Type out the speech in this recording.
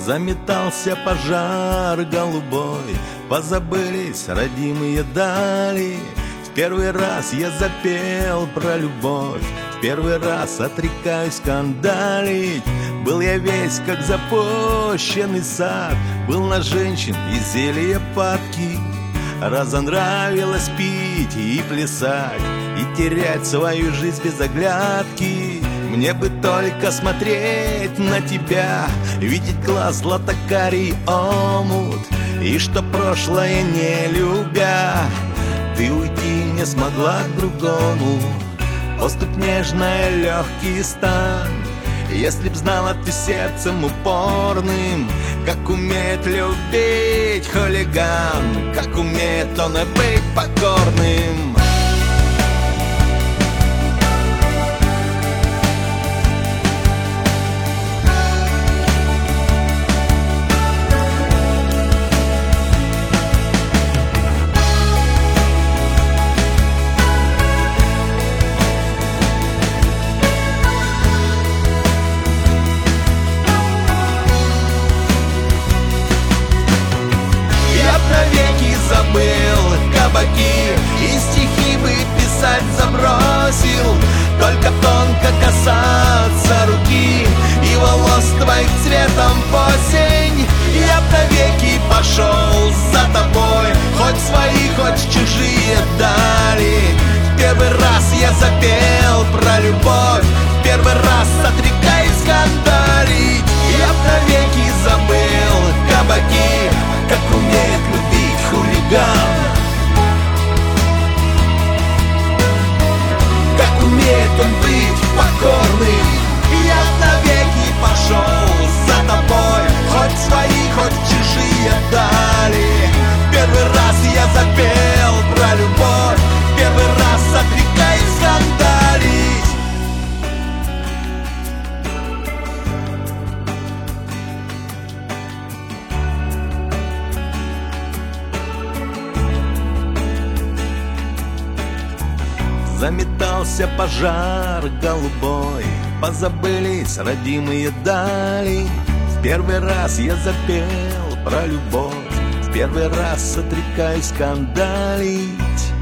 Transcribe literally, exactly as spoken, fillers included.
Заметался пожар голубой, позабылись родимые дали. В первый раз я запел про любовь, в первый раз отрекаюсь скандалить. Был я весь как запущенный сад, был на женщин и зелье падки. Разонравилось пить и плясать, и терять свою жизнь без оглядки. Мне бы только смотреть на тебя, видеть глаз златокарий омут, и что прошлое не любя, ты уйти не смогла к другому. Поступь нежная, легкий стан. Если б знала ты сердцем упорным, как умеет любить хулиган, как умеет он и быть покорным. Забыл кабаки и стихи бы писать забросил, только тонко касаться руки и волос твоих цветом в осень. Я б навеки пошел за тобой, хоть свои, хоть чужие дали. В первый раз я запел про любовь, в первый раз отрекаюсь скандалить. Я б навеки забыл кабаки, как умеет любить хулиган, как умеет он быть покорным. Я навеки пошел за тобой, хоть свои, хоть чужие дали. Первый раз я запел про любовь, первый раз отрекаюсь скандалить. Заметался пожар голубой, позабылись родимые дали. В первый раз я запел про любовь, в первый раз отрекаюсь скандалить.